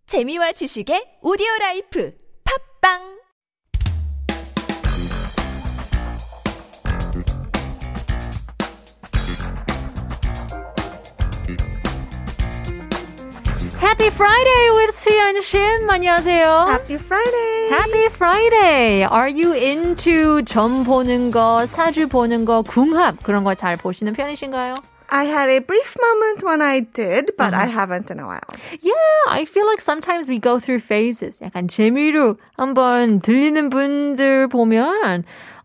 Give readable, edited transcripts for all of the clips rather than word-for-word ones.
재미와 지식의 오디오라이프 팝빵 Happy Friday with 수연 씨. 안녕하세요. Happy Friday. Happy Friday. Are you into 점 보는 거, 사주 보는 거, 궁합 그런 거 잘 보시는 편이신가요? I had a brief moment when I did, but I haven't in a while. Yeah, I feel like sometimes we go through phases. 약간 재미로 한번 들리는 분들 보면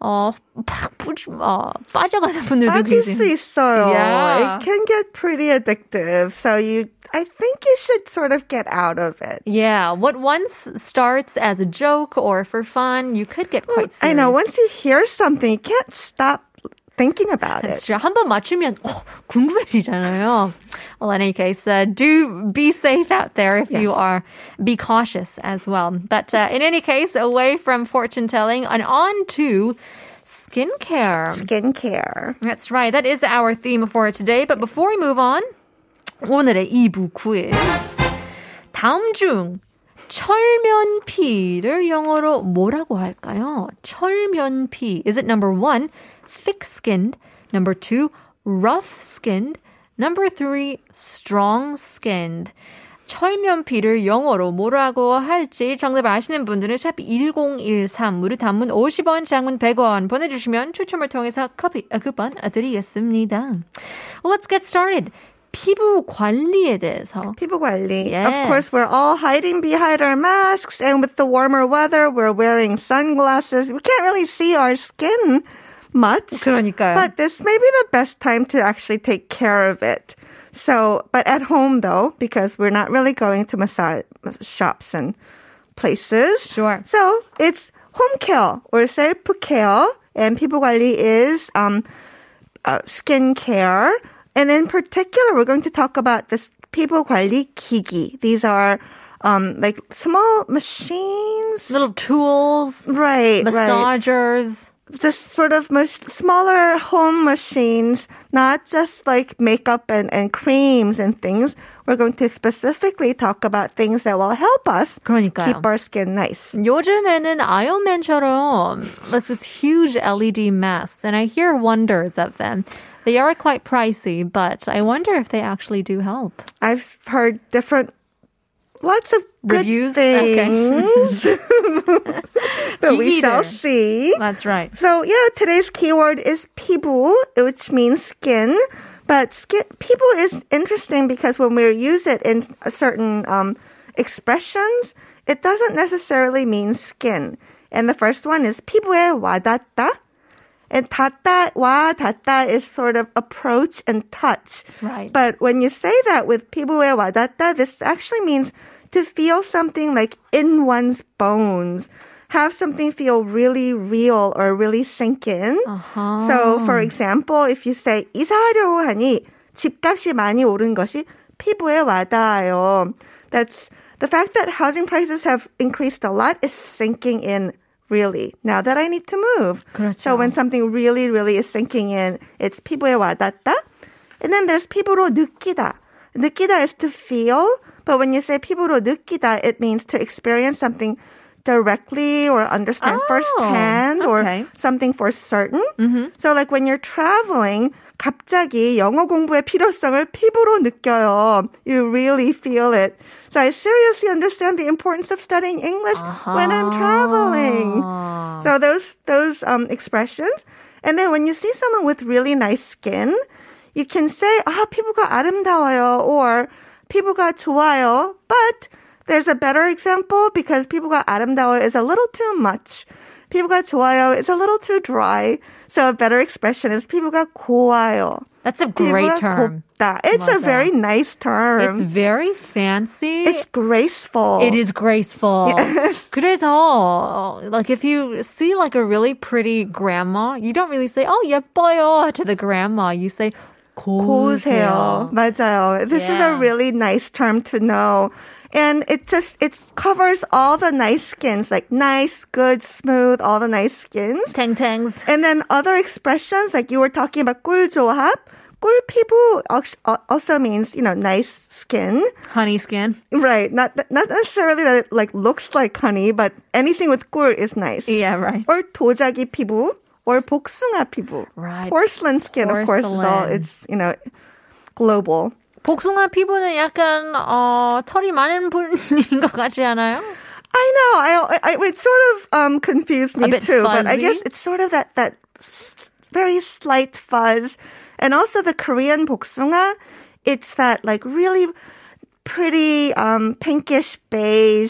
빠져가는 분들도 빠질 수 있어요. Yeah. It can get pretty addictive. So I think you should sort of get out of it. Yeah, what once starts as a joke or for fun, you could get quite serious. I know. Once you hear something, you can't stop thinking about That's it. true. 한번 맞추면 궁금해지잖아요. Well, in any case, do be safe out there if you are. Be cautious as well. But in any case, away from fortune telling and on to skincare. Skincare. That's right. That is our theme for today. But before we move on, 오늘의 2부 quiz. 다음 중 철면피를 영어로 뭐라고 할까요? 철면피. Is it number 1, thick-skinned, number 2, rough-skinned, number 3, strong-skinned? 철면피를 영어로 뭐라고 할지 정답 아시는 분들은 샵 1013, 단문 50원, 장문 100원 보내주시면 추첨을 통해서 커피 쿠폰 드리겠습니다. Well, let's get started. 피부 관리에 대해서. 피부 관리. Yes. Of course, we're all hiding behind our masks, and with the warmer weather, we're wearing sunglasses. We can't really see our skin much. 그러니까요. But this may be the best time to actually take care of it. So, but at home though, because we're not really going to massage shops and places. Sure. So, it's home care or self-care, and 피부 관리 is skin care. And in particular, we're going to talk about this 피부 관리 기기. These are like small machines. Little tools. Right. Massagers. Just sort of smaller home machines, not just like makeup and creams and things. We're going to specifically talk about things that will help us 그러니까요. keep our skin nice. 요즘에는 아이언맨처럼 like this huge LED masks, and I hear wonders of them. They are quite pricey, but I wonder if they actually do help. I've heard lots of good Reviews? things. Okay. But we shall see. That's right. So yeah, today's keyword is 피부, which means skin. But 피부 is interesting because when we use it in certain expressions, it doesn't necessarily mean skin. And the first one is 피부에 와닿다. And 닿다 is sort of approach and touch. Right. But when you say that with 피부에 와닿다, this actually means to feel something like in one's bones. Have something feel really real or really sink in. Uh-huh. So, for example, if you say 이사하려고 하니 집값이 많이 오른 것이 피부에 와닿아요. That's the fact that housing prices have increased a lot is sinking in really. Now that I need to move. 그렇죠. So when something really, really is sinking in, it's 피부에 와닿다. And then there's 피부로 느끼다. 느끼다 is to feel, but when you say 피부로 느끼다, it means to experience something directly or understand firsthand or something for certain. Mm-hmm. So like when you're traveling, 갑자기 영어 공부의 필요성을 피부로 느껴요. You really feel it. So I seriously understand the importance of studying English when I'm traveling. So those expressions. And then when you see someone with really nice skin, you can say, 피부가 아름다워요 or 피부가 좋아요. But there's a better example because 피부가 아름다워요 is a little too much. 피부가 좋아요 is a little too dry. So a better expression is 피부가 고와요. That's a great term. 곱다. It's a very nice term. It's very fancy. It's graceful. It is graceful. Yes. 그래서 like if you see like a really pretty grandma, you don't really say, 예뻐요 to the grandma. You say, 고우세요. 맞아요. This is a really nice term to know. And it covers all the nice skins, like nice, good, smooth, all the nice skins. 탱탱s. And then other expressions, like you were talking about 꿀조합. 꿀 피부 also means, nice skin. Honey skin. Right. Not necessarily that it like looks like honey, but anything with 꿀 is nice. Yeah, right. Or 도자기 피부 or 복숭아 피부. Right. Porcelain skin, of course, is all, it's, global. 복숭아 피부는 약간 털이 많은 분인 것 같지 않아요? I know. It sort of confused me A bit too, but I fuzzy? guess it's sort of that very slight fuzz. And also the Korean 복숭아, it's that like really pretty pinkish beige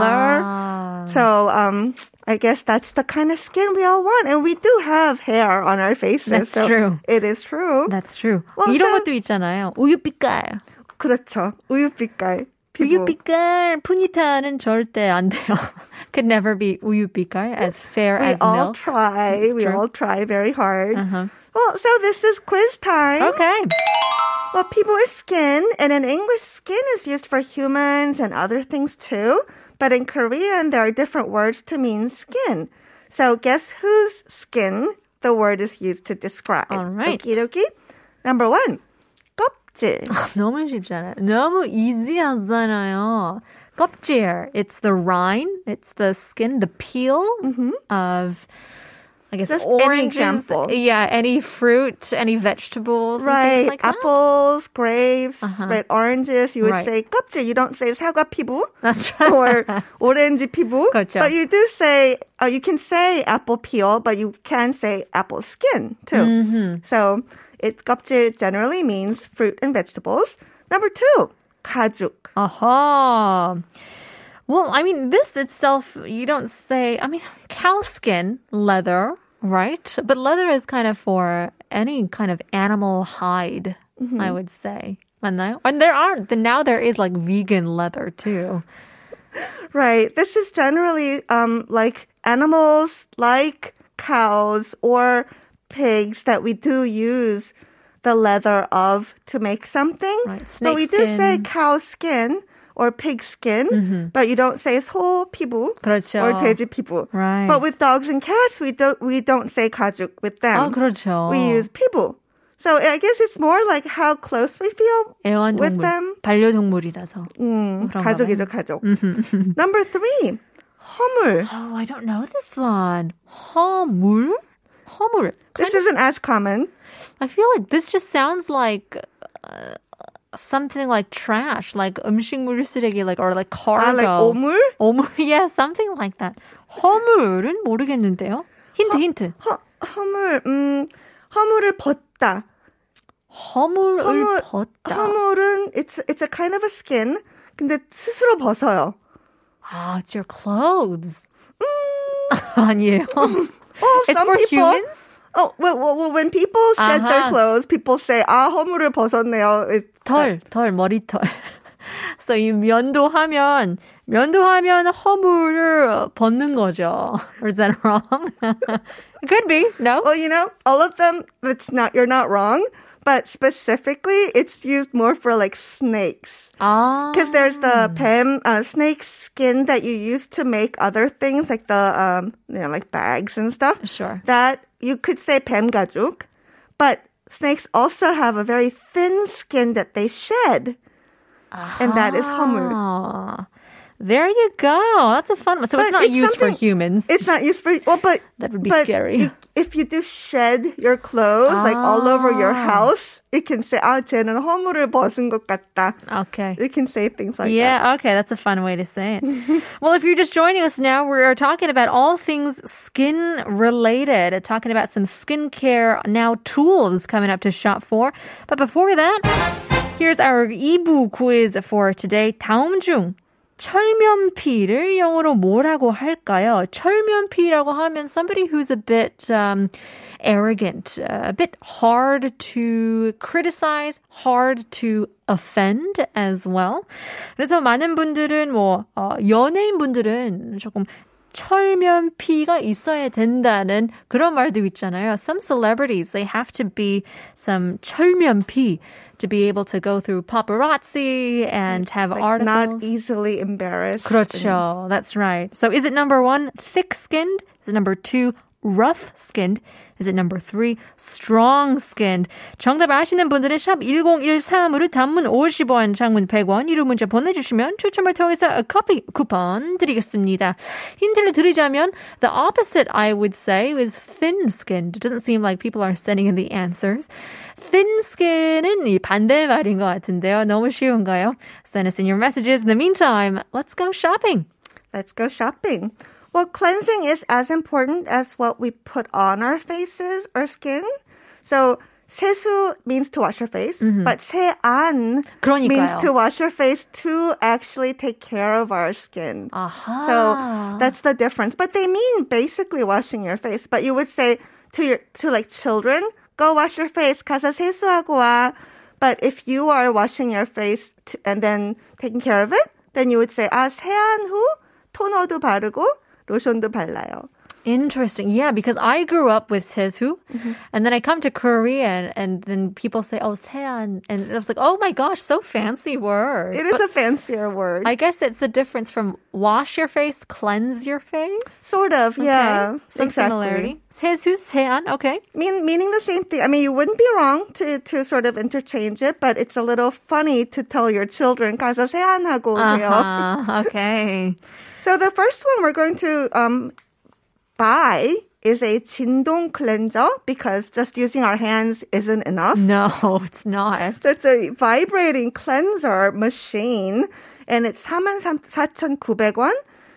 color. So I guess that's the kind of skin we all want. And we do have hair on our faces. That's so true. It is true. That's true. Well, 이런 so- 것도 있잖아요. 우유빛깔. 그렇죠. 우유빛깔 피부. 우유빛깔 푸니타는 절대 안 돼요. Could never be 우유빛깔 as fair We as all milk. try. It's We true. all try very hard. Uh-huh. Well, so this is quiz time. Okay. Well, people is skin, and in English, skin is used for humans and other things too. But in Korean, there are different words to mean skin. So guess whose skin the word is used to describe. All right. Okie dokie. Number 1, 껍질. 너무 쉽잖아요. 너무 easy하잖아요. 껍질. It's the rind. It's the skin, the peel of, I guess, Just any oranges. example. Yeah, any fruit, any vegetables, and Right, things like that. apples, grapes, red oranges. You would Right. say 껍질. You don't say 사과 피부 That's right. or 오렌지 피부. 그렇죠. But you do say, you can say apple peel, but you can say apple skin too. So 껍질 generally means fruit and vegetables. Number 2, 가죽. Aha. Well, I mean, this itself, you don't say, I mean, cow skin, leather, right? But leather is kind of for any kind of animal hide, I would say. 맞나요? And now there is like vegan leather too. Right. This is generally like animals like cows or pigs that we do use the leather of to make something. Right, But we snake do say skin. cow skin or pig skin, but you don't say 소 피부 그렇죠. or 돼지 피부. Right. But with dogs and cats, we don't say 가죽 with them. 그렇죠. We use 피부. So I guess it's more like how close we feel with 애완동물, them. 반려동물이라서. 그런가 가족이죠, 가족. Number 3, 허물. Oh, I don't know this one. 허물? 허물. This isn't as common. I feel like this just sounds like something like trash, like 음식물 쓰레기, like or like cargo. Like 오물? 오물, yeah, something like that. 허물은 모르겠는데요. 힌트. 허물, 허물을 벗다. 허물을 벗다. 허물은 it's a kind of a skin. 근데 스스로 벗어요. Ah, it's your clothes. 아니에요. It's some for people, humans? Oh, well, when people shed their 아하. clothes, people say, 허물을 벗었네요. 털, 머리털. So you 면도하면 허물을 벗는 거죠. Or is that wrong? It could be. No? Well, all of them, you're not wrong. But specifically, it's used more for like snakes. Because there's the snake skin that you use to make other things, like the, like bags and stuff. Sure. That you could say 뱀 가죽. But snakes also have a very thin skin that they shed. And that is 허물. Ah, there you go. That's a fun one. So it's But not it's used for something- humans. It's not used for, but That would be but scary. if you do shed your clothes like all over your house, you can say, 쟤는 허물을 벗은 것 같다. Okay. You can say things like that. Yeah, okay, that's a fun way to say it. Well, if you're just joining us now, we are talking about all things skin related, talking about some skincare now tools coming up to shop for. But before that, here's our 2부 quiz for today. 다음 중 철면피를 영어로 뭐라고 할까요? 철면피라고 하면 somebody who's a bit arrogant, a bit hard to criticize, hard to offend as well. 그래서 많은 분들은 연예인분들은 조금 철면피가 있어야 된다는 그런 말도 있잖아요. Some celebrities, they have to be some 철면피 to be able to go through paparazzi and have Like articles. not easily embarrassed. 그렇죠. That's right. So is it number 1, thick-skinned? Is it number 2, rough-skinned? Is it number 3, strong-skinned? 정답 아시는 분들은 샵 1013으로 단문 50원, 장문 100원, 유료 문자 보내주시면 추첨을 통해서 커피 쿠폰 드리겠습니다. 힌트를 드리자면 the opposite, I would say, is thin-skinned. It doesn't seem like people are sending in the answers. Thin-skin은 이 반대말인 것 같은데요. 너무 쉬운가요? Send us in your messages. In the meantime, let's go shopping. Let's go shopping. Well, cleansing is as important as what we put on our faces or skin. So, 세수 means to wash your face, but 세안 그러니까요. means to wash your face to actually take care of our skin. 아하. So, that's the difference. But they mean basically washing your face. But you would say to like children, go wash your face. 가서 세수하고 와. But if you are washing your face and then taking care of it, then you would say, 세안 후 토너도 바르고 로션도 발라요. Interesting. Yeah, because I grew up with 세수, and then I come to Korea, and then people say, 세안, and I was like, oh my gosh, so fancy word. It is a fancier word. I guess it's the difference from wash your face, cleanse your face. Sort of, yeah. Okay. Some similarity. 세수, 세안, okay. Meaning the same thing. I mean, you wouldn't be wrong to sort of interchange it, but it's a little funny to tell your children, 가서 세안하고 오세요. Okay. So the first one we're going to buy is a 진동 cleanser because just using our hands isn't enough. No, it's not. So it's a vibrating cleanser machine and it's 44,900원.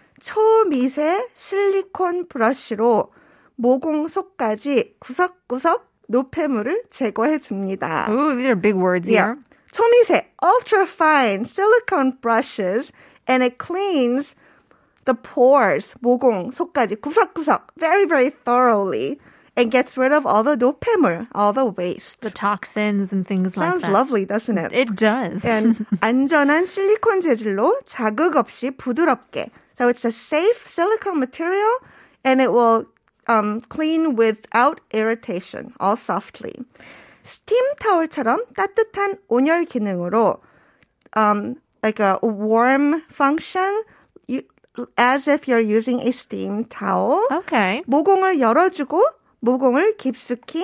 초미세 실리콘 브러쉬로 모공 속까지 구석구석 노폐물을 제거해 줍니다. Ooh, these are big words here. 초미세, ultra fine silicone brushes and it cleans the pores, 모공, 속까지, 구석구석, very, very thoroughly, and gets rid of all the 노폐물, all the waste. The toxins and things like that. Sounds lovely, doesn't it? It does. And 안전한 실리콘 재질로 자극 없이 부드럽게. So it's a safe silicone material, and it will clean without irritation, all softly. 스팀 타월처럼 따뜻한 온열 기능으로 like a warm function, as if you're using a steam towel. Okay. 모공을 열어주고 모공을 깊숙이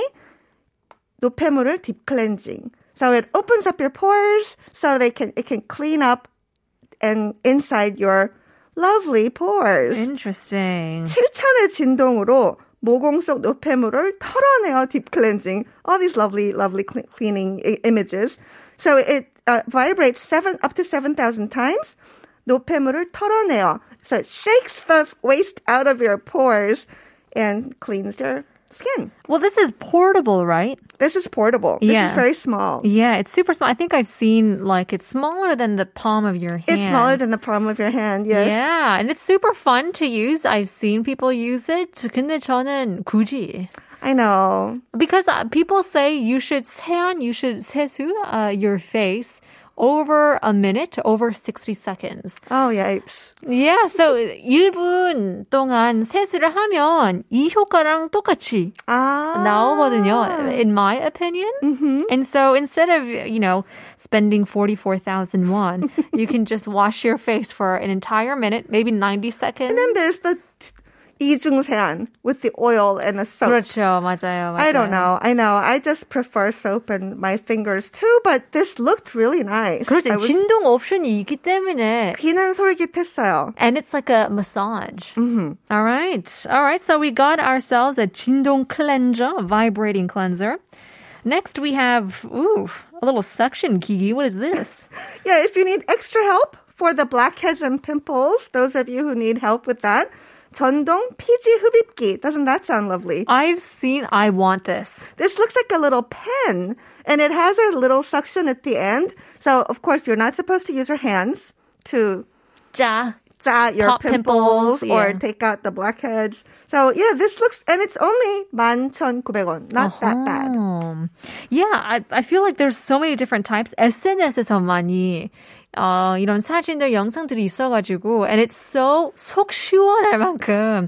노폐물을 deep cleansing. So it opens up your pores so it can clean up and inside your lovely pores. Interesting. 7,000의 진동으로 모공 속 노폐물을 털어내어 deep cleansing. All these lovely cleaning images. So it vibrates up to 7,000 times. 노폐물을 털어내어. So it shakes the waste out of your pores and cleans your skin. Well, this is portable, right? This is portable. This Yeah. is very small. Yeah, it's super small. I think I've seen like it's smaller than the palm of your hand. It's smaller than the palm of your hand, yes. Yeah, and it's super fun to use. I've seen people use it. 근데 저는 굳이. I know. Because people say you should 세수 your face over a minute, over 60 seconds. Oh, yikes. Yeah, so 1분 동안 세수를 하면 이 효과랑 똑같이 나오거든요, in my opinion. Mm-hmm. And so instead of, spending 44,000 won, you can just wash your face for an entire minute, maybe 90 seconds. And then there's the 이중세안 with the oil and the soap. 그렇죠, 맞아요. I don't know. I know. I just prefer soap and my fingers too, but this looked really nice. 그렇죠. 진동 옵션이 있기 때문에. 귀는 솔깃했어요. And it's like a massage. Mm-hmm. All right. So we got ourselves a 진동 cleanser, a vibrating cleanser. Next we have, a little suction 기기. What is this? Yeah, if you need extra help for the blackheads and pimples, those of you who need help with that, 전동 피지 흡입기. Doesn't that sound lovely? I want this. This looks like a little pen, and it has a little suction at the end. So, of course, you're not supposed to use your hands to 짜 your pop pimples or yeah. take out the blackheads. So, yeah, this looks, and it's only 11,900원. Not that bad. Yeah, I feel like there's so many different types. SNS에서 많이 이런 사진들, 영상들이 있어가지고, and it's so 속 시원할 만큼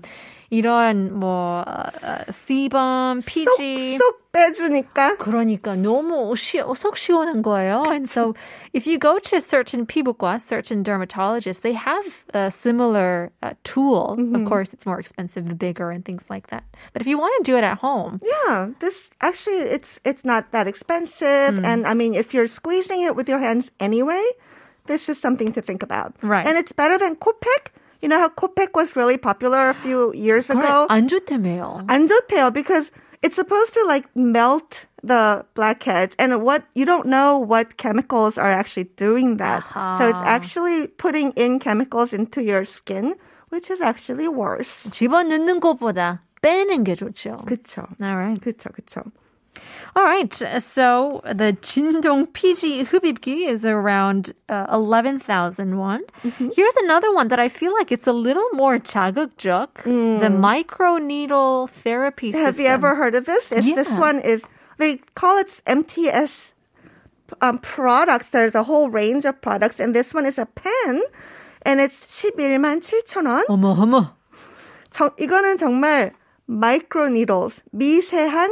이런 뭐 sebum, PG 쏙쏙 빼주니까. 그러니까 너무 속 시원한 거예요. And so if you go to certain 피부과, certain dermatologists, they have a similar tool. Of course, it's more expensive, bigger and things like that. But if you want to do it at home. Yeah, this actually, it's not that expensive. And I mean, if you're squeezing it with your hands anyway, this is something to think about. Right. And it's better than Kopeck. You know how Kopeck was really popular a few years ago? 안 좋다며요. 안 좋대요 because it's supposed to like melt the blackheads and what you don't know what chemicals are actually doing that. So it's actually putting in chemicals into your skin, which is actually worse. 집어넣는 것보다 빼는 게 좋죠. 그쵸. All right. 그쵸. All right. So the 진동 PG 흡입기 is around 11,000 won. Here's another one that I feel like it's a little more 자극적. The microneedle therapy system. Have you ever heard of this? This one is, they call it MTS products. There's a whole range of products. And this one is a pen. And it's 11만 7천 원. 어머. 이거는 정말 microneedles, 미세한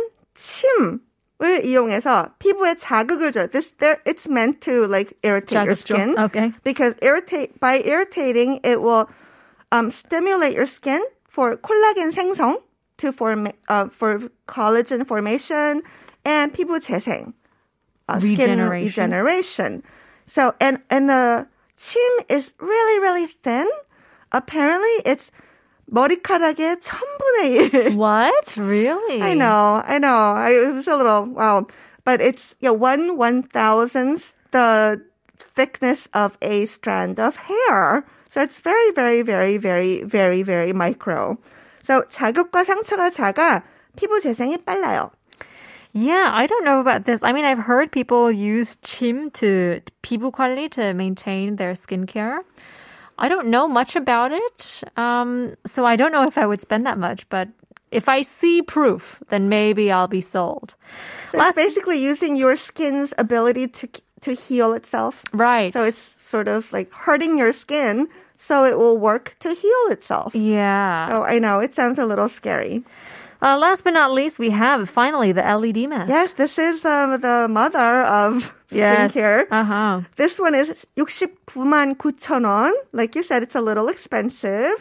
침을 이용해서 피부에 자극을 줘요. It's meant to like irritate your skin. Okay. Because by irritating, it will stimulate your skin for 콜라겐 생성 for collagen formation and 피부 재생, skin regeneration. So and the 침 is really really thin. Apparently, it's 머리카락의 1,000분의 1. What? Really? I know. It was a little, wow. But it's 1/1000th the thickness of a strand of hair. So it's very, very, very, very, very, very micro. So 자극과 상처가 작아 피부 재생이 빨라요. Yeah, I don't know about this. I mean, I've heard people use 침 to 피부 관리 to maintain their skincare. I don't know much about it, so I don't know if I would spend that much, but if I see proof, then maybe I'll be sold. So it's basically using your skin's ability to heal itself. Right. So it's sort of like hurting your skin so it will work to heal itself. Yeah. Oh, I know. It sounds a little scary. Last but not least, we have finally the LED mask. Yes, this is the mother of skincare. Uh-huh. This one is 69만 9천 원. Like you said, it's a little expensive.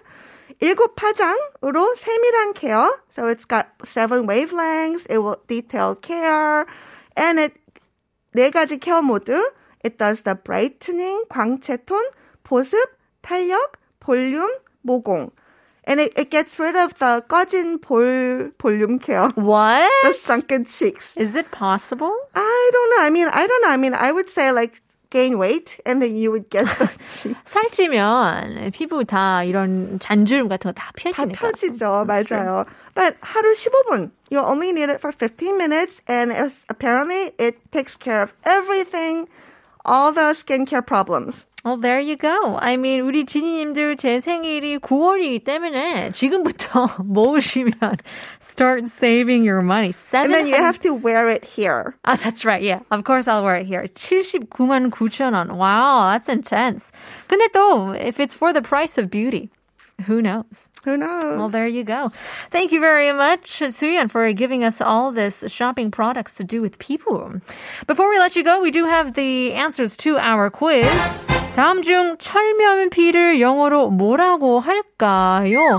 7파장으로 세밀한 케어. So it's got 7 wavelengths. It will detail care. And it 4가지 케어 모드. It does the brightening, 광채톤, 보습, 탄력, 볼륨, 모공. And it gets rid of the 꺼진 볼륨 케어. What? The sunken cheeks. Is it possible? I don't know. I mean, I would say like gain weight and then you would get the cheeks. 살찌면 피부 다 이런 잔주름 같은 거 다 펴지니까. 다 펴지죠. 맞아요. But 하루 15분. You only need it for 15 minutes and apparently it takes care of everything, all the skincare problems. Well, there you go. I mean, 우리 지니님들 제 생일이 9월이기 때문에 지금부터 모으시면 start saving your money. And then you have to wear it here. That's right. Yeah. Of course I'll wear it here. 79만 9천 원. Wow, that's intense. 근데 또, if it's for the price of beauty, who knows? Who knows? Well, there you go. Thank you very much, Soo-yeon, for giving us all this shopping products to do with 피부. Before we let you go, we do have the answers to our quiz. 다음 중 철면피를 영어로 뭐라고 할까요?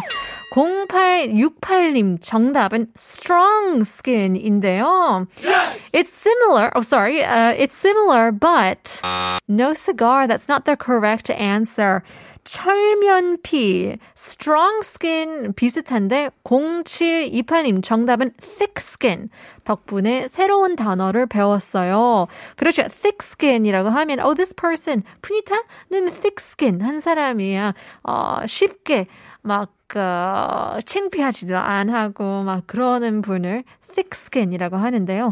0868님 정답은 strong skin인데요. Yes! It's similar, it's similar, but no cigar. That's not the correct answer. 철면피, strong skin 비슷한데 0728님 정답은 thick skin. 덕분에 새로운 단어를 배웠어요. 그렇죠. thick skin이라고 하면 this person, 푸니타는 thick skin 한 사람이야. 쉽게 막 창피하지도 안 하고 막 그러는 분을 thick skin이라고 하는데요.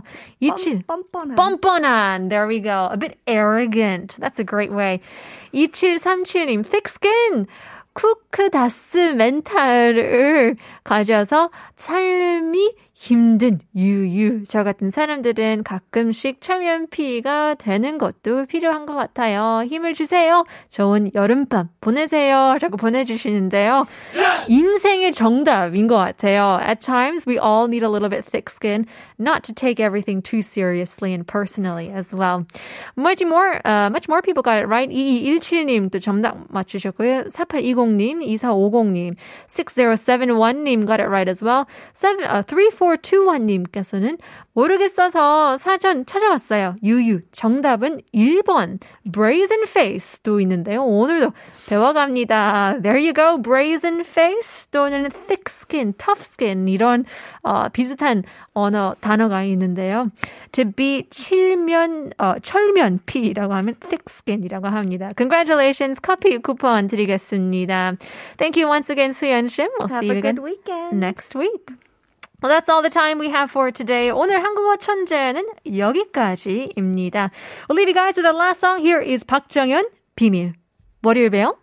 뻔뻔한. There we go. A bit arrogant. That's a great way. 2737님 thick skin. 쿠크다스 멘탈을 가져서 삶이 힘든 유유. 저 같은 사람들은 가끔씩 철면피가 되는 것도 필요한 것 같아요. 힘을 주세요. 좋은 여름밤 보내세요. 라고 보내주시는데요. Yes! 인생의 정답인 것 같아요. At times, we all need a little bit thick skin, not to take everything too seriously and personally as well. Much more people got it right. 2217님 또 정답 맞추셨고요. 4820님, 2450님, 6071님 got it right as well. 3421님께서는 모르겠어서 사전 찾아봤어요. 유유. 정답은 1번. brazen face도 있는데요. 오늘도 배워갑니다. There you go. brazen face 또는 thick skin, tough skin 이런 비슷한 언어 단어가 있는데요. To be 철면피라고 하면 thick skin이라고 합니다. Congratulations. 커피 쿠폰 드리겠습니다. Thank you once again, 수연 씨. We'll see you again next week. Well, that's all the time we have for today. 오늘 한국어 천재는 여기까지입니다. We'll leave you guys with the last song. Here is 박정현, 비밀. 월요일 봬요.